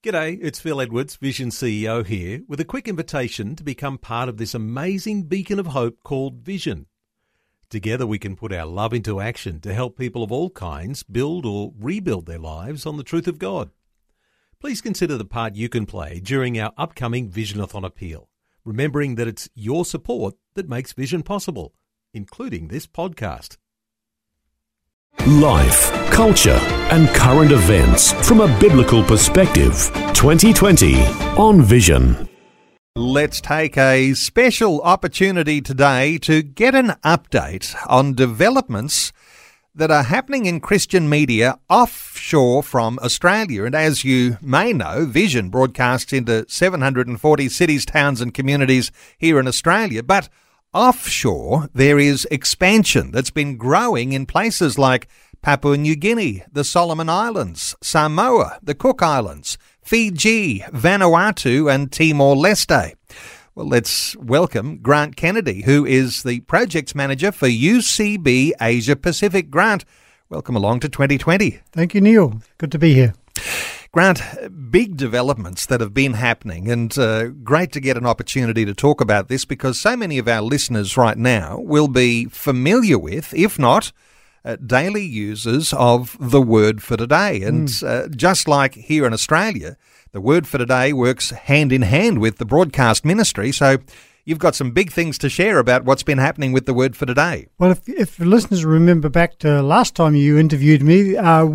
G'day, it's Phil Edwards, Vision CEO here, with a quick invitation to become part of this amazing beacon of hope called Vision. Together we can put our love into action to help people of all kinds build or rebuild their lives on the truth of God. Please consider the part you can play during our upcoming Visionathon appeal, remembering that it's your support that makes Vision possible, including this podcast. Life, culture, and current events from a biblical perspective. 2020 on Vision. Let's take a special opportunity today to get an update on developments that are happening in Christian media offshore from Australia. And as you may know, Vision broadcasts into 740 cities, towns and communities here in Australia. But offshore, there is expansion that's been growing in places like Papua New Guinea, the Solomon Islands, Samoa, the Cook Islands, Fiji, Vanuatu and Timor-Leste. Well, let's welcome Grant Kennedy, who is the Projects Manager for UCB Asia Pacific. Grant, welcome along to 2020. Thank you, Neil. Good to be here. Grant, big developments that have been happening, and great to get an opportunity to talk about this because so many of our listeners right now will be familiar with, if not daily users of the Word for Today. And just like here in Australia, the Word for Today works hand in hand with the broadcast ministry. So you've got some big things to share about what's been happening with the Word for Today. Well, if listeners remember back to last time you interviewed me,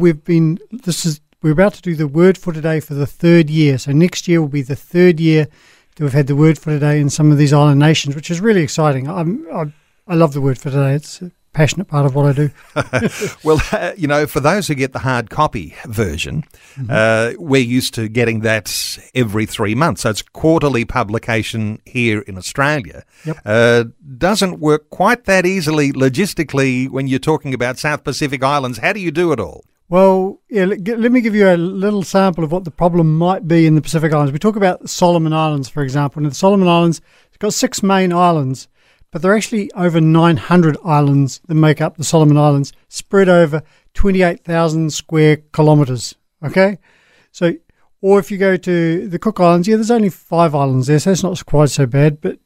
we're about to do the Word for Today for the third year. So next year will be the third year that we've had the Word for Today in some of these island nations, which is really exciting. I love the Word for Today. It's a passionate part of what I do. Well, for those who get the hard copy version, we're used to getting that every 3 months. So it's quarterly publication here in Australia. Yep. Doesn't work quite that easily logistically when you're talking about South Pacific Islands. How do you do it all? Well, yeah, let me give you a little sample of what the problem might be in the Pacific Islands. We talk about the Solomon Islands, for example. And the Solomon Islands, it's got 6 main islands, but there are actually over 900 islands that make up the Solomon Islands, spread over 28,000 square kilometres, okay? So, or if you go to the Cook Islands, there's only 5 islands there, so it's not quite so bad, but,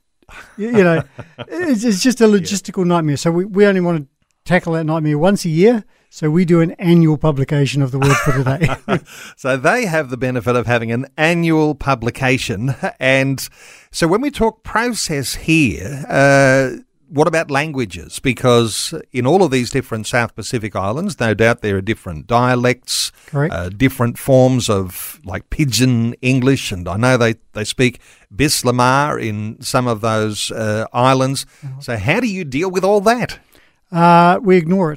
it's just a logistical nightmare. So we only want to tackle that nightmare once a year. So we do an annual publication of the Word for Today. So they have the benefit of having an annual publication. And so when we talk process here, what about languages? Because in all of these different South Pacific islands, no doubt there are different dialects, different forms of like Pidgin English. And I know they speak Bislamar in some of those islands. So how do you deal with all that? We ignore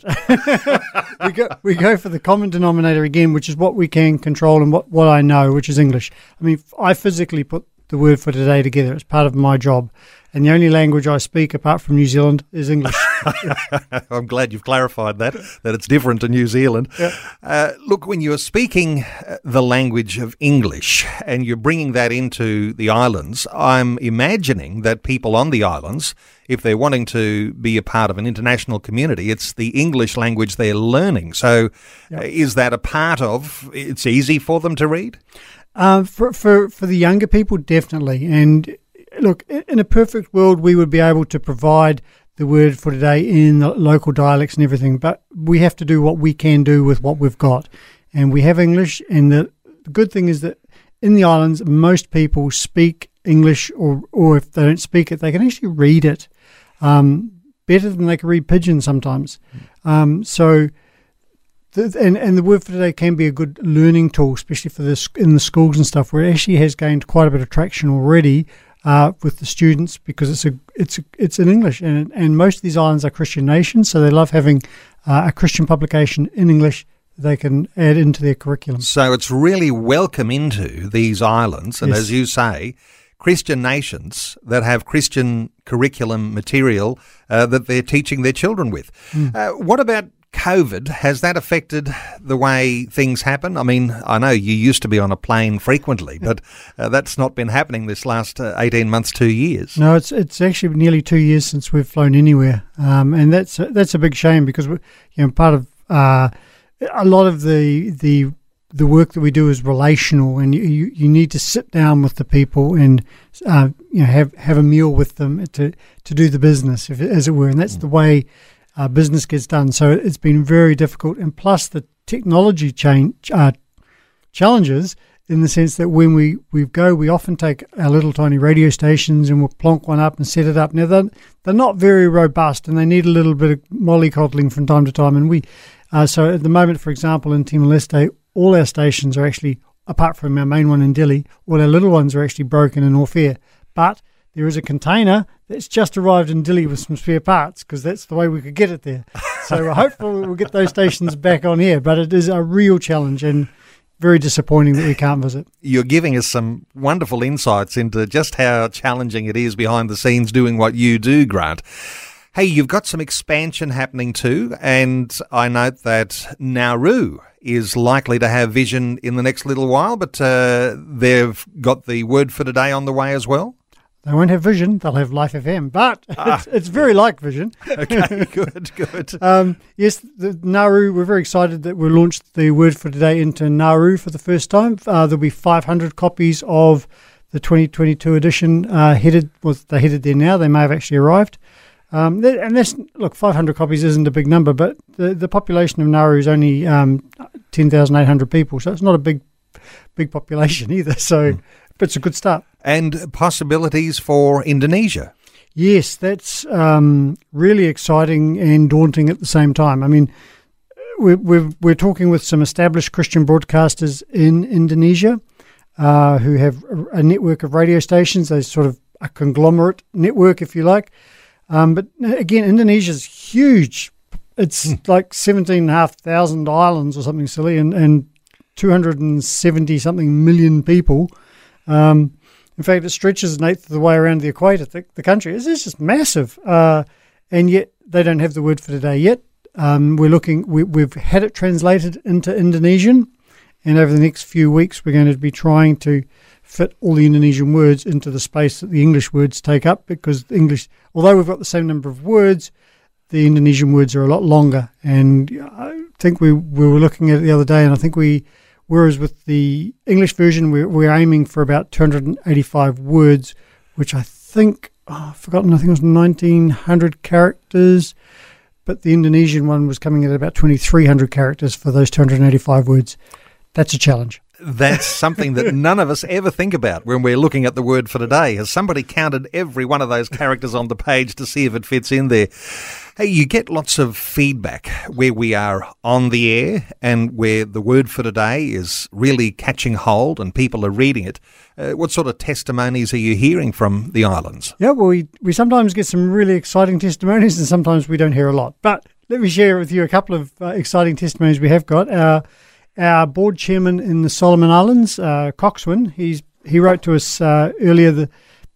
it. we go for the common denominator again, which is what we can control and what I know, which is English. I mean, I physically put the Word for Today together. It's part of my job. And the only language I speak apart from New Zealand is English. I'm glad you've clarified that it's different to New Zealand. Yeah. Look, when you're speaking the language of English and you're bringing that into the islands, I'm imagining that people on the islands, if they're wanting to be a part of an international community, it's the English language they're learning. So is that a part of, it's easy for them to read? For the younger people, definitely. And look, in a perfect world, we would be able to provide the Word for Today in the local dialects and everything, but we have to do what we can do with what we've got. And we have English, and the good thing is that in the islands, most people speak English, or if they don't speak it, they can actually read it better than they can read Pidgin sometimes. So the Word for Today can be a good learning tool, especially for this in the schools and stuff, where it actually has gained quite a bit of traction already with the students because it's in English, and most of these islands are Christian nations, so they love having a Christian publication in English that they can add into their curriculum. So it's really welcome into these islands, and Yes. as you say, Christian nations that have Christian curriculum material that they're teaching their children with. What about COVID? Has that affected the way things happen? I mean, I know you used to be on a plane frequently, but that's not been happening this last 18 months, 2 years. No, it's actually nearly 2 years since we've flown anywhere, and that's a big shame because part of a lot of the the work that we do is relational, and you need to sit down with the people and have a meal with them to do the business, as it were, and that's the way business gets done. So it's been very difficult, and plus the technology challenges, in the sense that when we often take our little tiny radio stations and we'll plonk one up and set it up. Now, they're not very robust, and they need a little bit of mollycoddling from time to time. And so at the moment, for example, in Timor-Leste, all our stations are actually, apart from our main one in Dili, all our little ones are actually broken and off air. But there is a container that's just arrived in Dili with some spare parts, because that's the way we could get it there. So hopefully we'll get those stations back on air. But it is a real challenge, and very disappointing that we can't visit. You're giving us some wonderful insights into just how challenging it is behind the scenes doing what you do, Grant. Hey, you've got some expansion happening too, and I note that Nauru is likely to have vision in the next little while, but they've got the Word for Today on the way as well. They won't have Vision, they'll have Life FM, but it's very like Vision. Okay, good. Yes, the Nauru, we're very excited that we launched the Word for Today into Nauru for the first time. There'll be 500 copies of the 2022 edition headed there now. They may have actually arrived. And that's, look, 500 copies isn't a big number, but the population of Nauru is only 10,800 people, so it's not a big population either. So, but it's a good start. And possibilities for Indonesia. Yes, that's really exciting and daunting at the same time. I mean, we're talking with some established Christian broadcasters in Indonesia who have a network of radio stations. They're sort of a conglomerate network, if you like. But again, Indonesia's huge. It's like 17,500 islands or something silly, and 270-something million people. In fact, it stretches an eighth of the way around the equator, the country. It's just massive. And yet they don't have the Word for Today yet. We've had it translated into Indonesian, and over the next few weeks we're going to be trying to fit all the Indonesian words into the space that the English words take up, because English, although we've got the same number of words, the Indonesian words are a lot longer. And I think we were looking at it the other day, and I think whereas with the English version, we're aiming for about 285 words, which I think, I've forgotten, I think it was 1,900 characters, but the Indonesian one was coming at about 2,300 characters for those 285 words. That's a challenge. That's something that none of us ever think about when we're looking at the Word for Today. Has somebody counted every one of those characters on the page to see if it fits in there? Hey, you get lots of feedback where we are on the air and where the Word for Today is really catching hold and people are reading it. What sort of testimonies are you hearing from the islands? Yeah, well, we sometimes get some really exciting testimonies, and sometimes we don't hear a lot. But let me share with you a couple of exciting testimonies we have got. Our board chairman in the Solomon Islands, Coxwin, he wrote to us earlier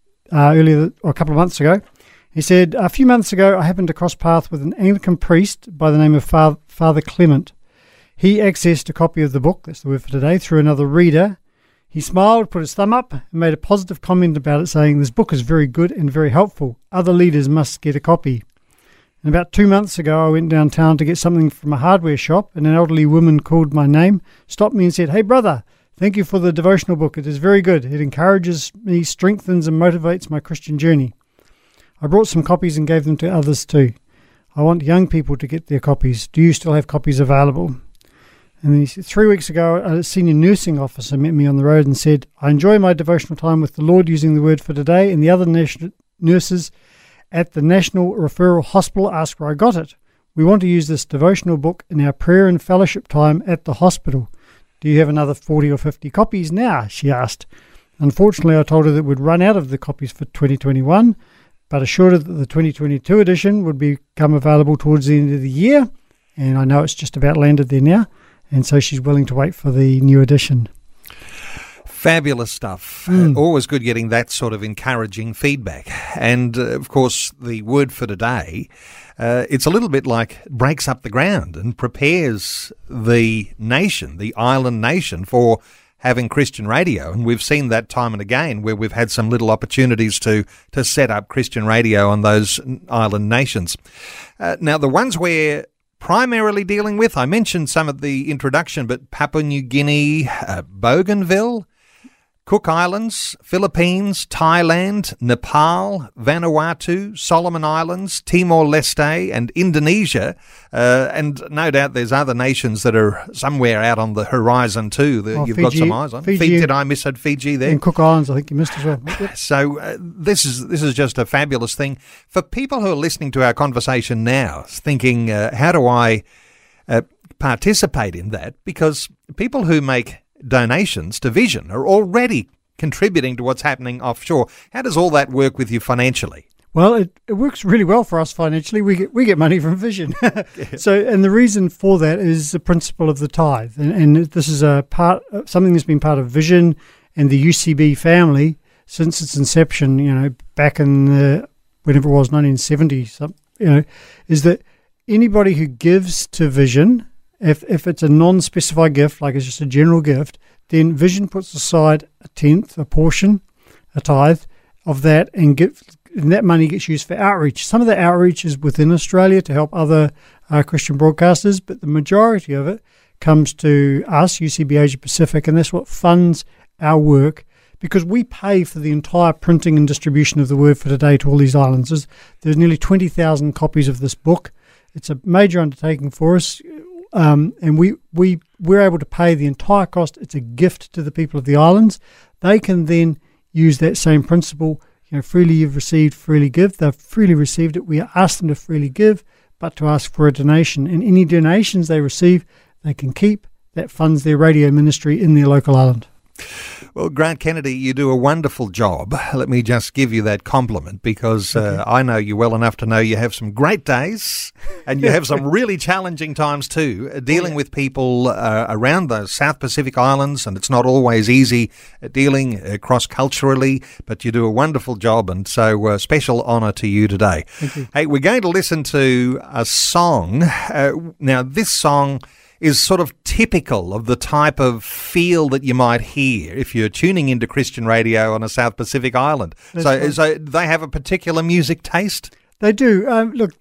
a couple of months ago. He said, a few months ago, I happened to cross paths with an Anglican priest by the name of Father Clement. He accessed a copy of the book, that's the Word for Today, through another reader. He smiled, put his thumb up, and made a positive comment about it, saying, this book is very good and very helpful. Other leaders must get a copy. And about 2 months ago, I went downtown to get something from a hardware shop, and an elderly woman called my name, stopped me and said, hey, brother, thank you for the devotional book. It is very good. It encourages me, strengthens and motivates my Christian journey. I brought some copies and gave them to others too. I want young people to get their copies. Do you still have copies available? And then he said, 3 weeks ago, a senior nursing officer met me on the road and said, I enjoy my devotional time with the Lord using the Word for Today, and the other nurses at the National Referral Hospital asked where I got it. We want to use this devotional book in our prayer and fellowship time at the hospital. Do you have another 40 or 50 copies now? She asked. Unfortunately, I told her that we'd run out of the copies for 2021, but assured her that the 2022 edition would become available towards the end of the year, and I know it's just about landed there now, and so she's willing to wait for the new edition. Fabulous stuff. Always good getting that sort of encouraging feedback. And, of course, the Word for Today, it's a little bit like breaks up the ground and prepares the nation, the island nation, for having Christian radio. And we've seen that time and again where we've had some little opportunities to set up Christian radio on those island nations. Now, the ones where primarily dealing with? I mentioned some of the introduction, but Papua New Guinea, Bougainville, Cook Islands, Philippines, Thailand, Nepal, Vanuatu, Solomon Islands, Timor-Leste and Indonesia. And no doubt there's other nations that are somewhere out on the horizon too that you've got some eyes on. Fiji, did I miss Fiji there? And Cook Islands, I think you missed as well. So this is just a fabulous thing. For people who are listening to our conversation now, thinking, how do I participate in that? Because people who make donations to Vision are already contributing to what's happening offshore. How does all that work with you financially? Well, it works really well for us financially. We get money from Vision. So, and the reason for that is the principle of the tithe, and this is something that's been part of Vision and the UCB family since its inception. You know, back in whenever it was 1970, is that anybody who gives to Vision, if it's a non-specified gift, like it's just a general gift, then Vision puts aside a tenth, a portion, a tithe of that, and that money gets used for outreach. Some of the outreach is within Australia to help other Christian broadcasters, but the majority of it comes to us, UCB Asia Pacific, and that's what funds our work, because we pay for the entire printing and distribution of the Word for Today to all these islands. There's nearly 20,000 copies of this book. It's a major undertaking for us. And we're able to pay the entire cost. It's a gift to the people of the islands. They can then use that same principle. Freely you've received, freely give. They've freely received it. We ask them to freely give, but to ask for a donation. And any donations they receive, they can keep. That funds their radio ministry in their local island. Well, Grant Kennedy, you do a wonderful job. Let me just give you that compliment, because I know you well enough to know you have some great days and you have some really challenging times too, dealing with people around the South Pacific Islands, and it's not always easy dealing cross-culturally, but you do a wonderful job, and so special honour to you today. Thank you. Hey, we're going to listen to a song. Now, this song is sort of typical of the type of feel that you might hear if you're tuning into Christian radio on a South Pacific island. So they have a particular music taste? They do. Look,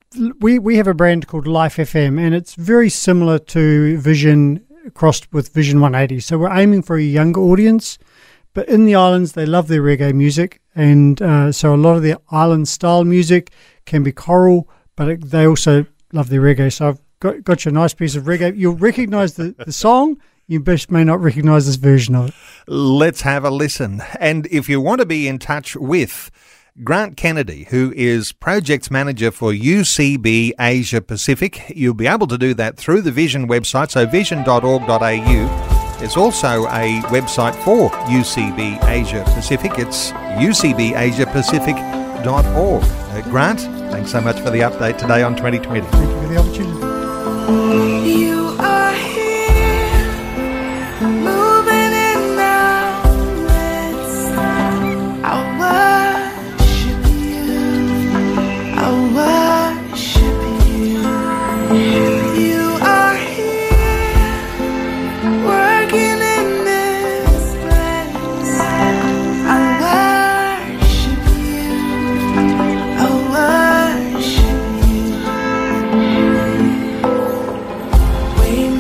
we have a brand called Life FM, and it's very similar to Vision crossed with Vision 180. So we're aiming for a younger audience, but in the islands they love their reggae music, and so a lot of their island-style music can be choral, but they also love their reggae. So I've got you a nice piece of reggae. You'll recognise the song. You best may not recognise this version of it. Let's have a listen. And if you want to be in touch with Grant Kennedy, who is Projects Manager for UCB Asia Pacific, you'll be able to do that through the Vision website, so vision.org.au. There's also a website for UCB Asia Pacific. It's ucbasiapacific.org. Grant, thanks so much for the update today on 2020. Thank you for the opportunity. You are here, moving in our midst. I worship you, I worship you. You are here, working in this place. I worship you, I worship you.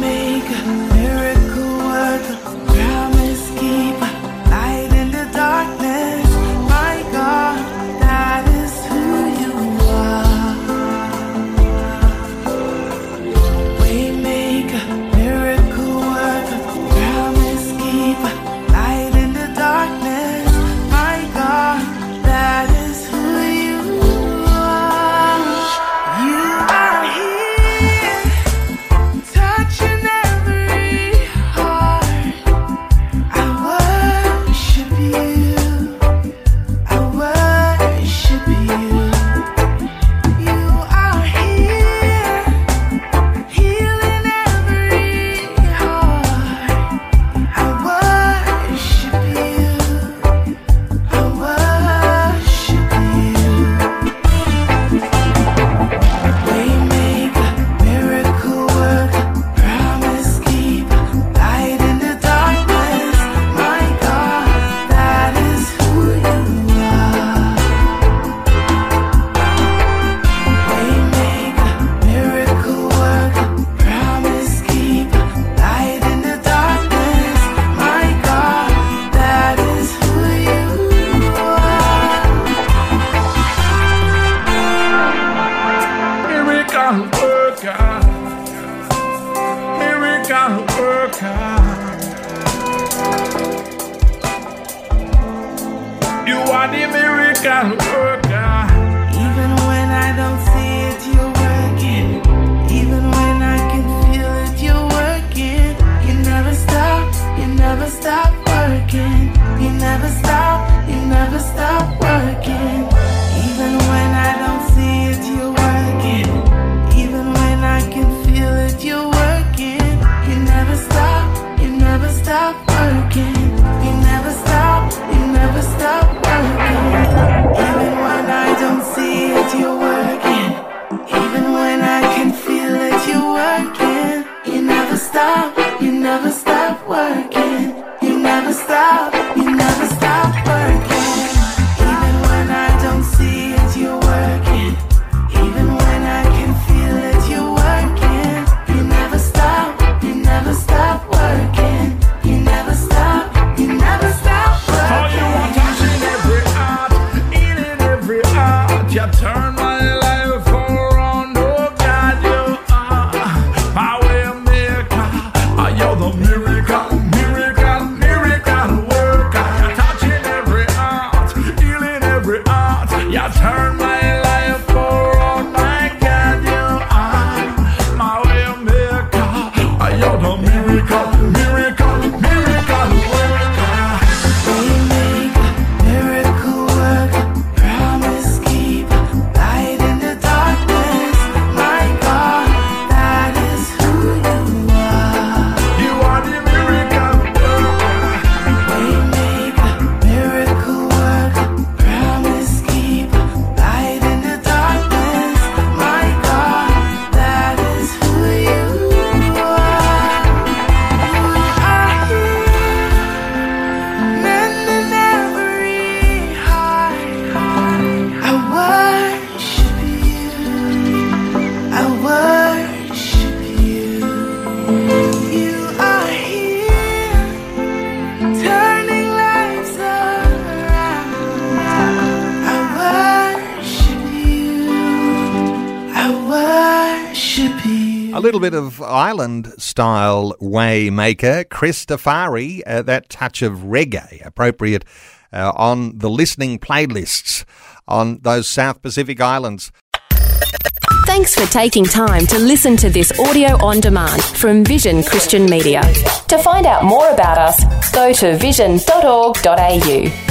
are the miracle worker. Even when I don't see it, you're working. Even when I can feel it, you're working. You never stop working. You never stop working. Even when I don't see it, you're working. Even when I can feel it, you're working. You never stop working. You never stop working. Even when I don't see it, you're working. Even when I can feel it, you're working. You never stop working. You never stop working. Even when I don't see it, you're working. Even when I can feel it, you're working. You never stop working. You never stop working. Oh, you are touching every heart, healing every heart. You turn my life around, oh God, you are my way maker. You're the miracle worker. You're touching every heart, healing every heart. You turn my life around, my God, you are my way maker. You're the miracle worker. Waymaker, miracle worker, promise keeper, light in the darkness. My God, that is who you are. You are the miracle worker. Waymaker, miracle worker, promise keeper, light in the darkness. My God, that is who you are. You are here, mending every heart. I worship you. You are here, turning lives around. I worship you. A little bit of island-style Waymaker, Christafari, that touch of reggae, appropriate on the listening playlists on those South Pacific islands. Thanks for taking time to listen to this audio on demand from Vision Christian Media. To find out more about us, go to vision.org.au.